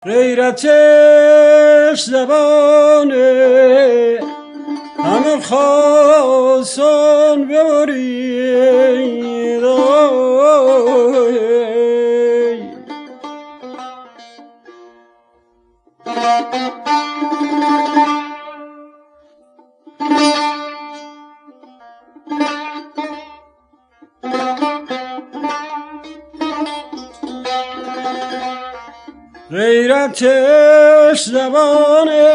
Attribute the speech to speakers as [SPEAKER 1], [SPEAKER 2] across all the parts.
[SPEAKER 1] غیرتش زبانه همه خواستان ببرید غیرتش زبانه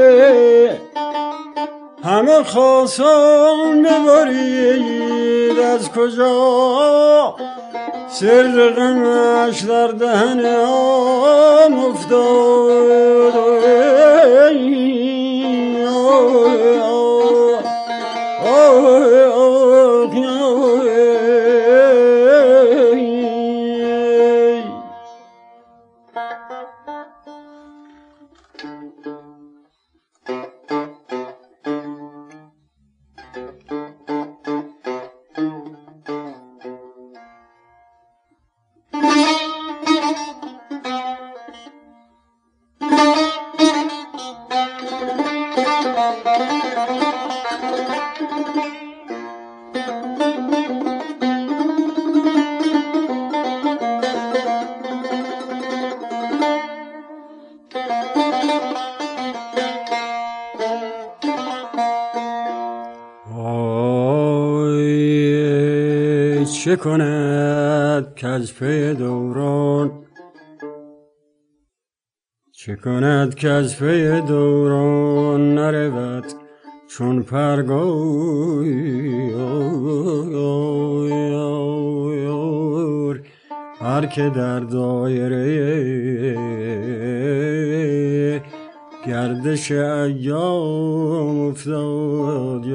[SPEAKER 1] همه خواستان ببرید از کجا سر غمش در دهن عام افتاد چه کند کز پی دوران چه کند کز پی دوران نرود چون پرگار هر که در دایره گردش ایام افتاد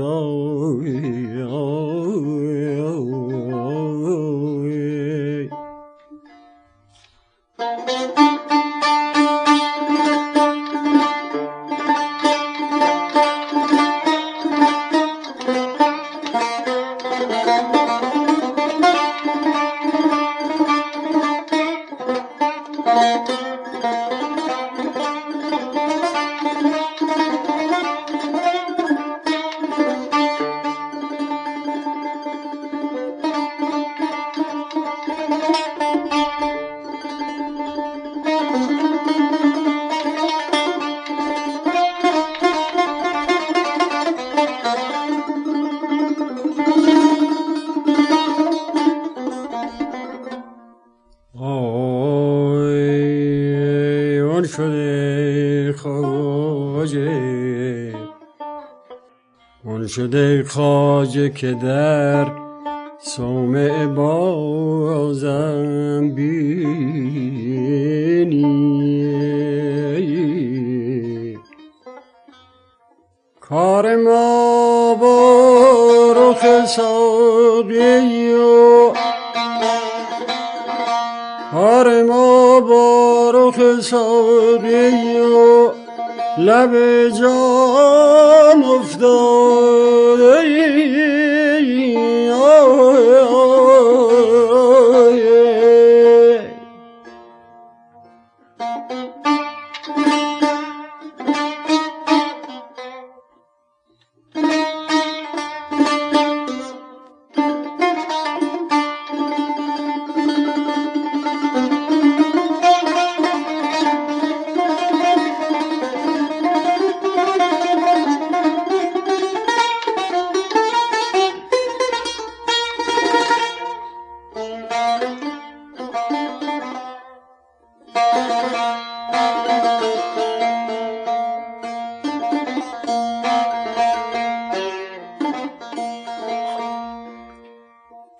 [SPEAKER 1] شده خواجه که در صومعه بازم بینی کار ما با رخ ساقی و کار ما با رخ ساقی و لب جام افتاد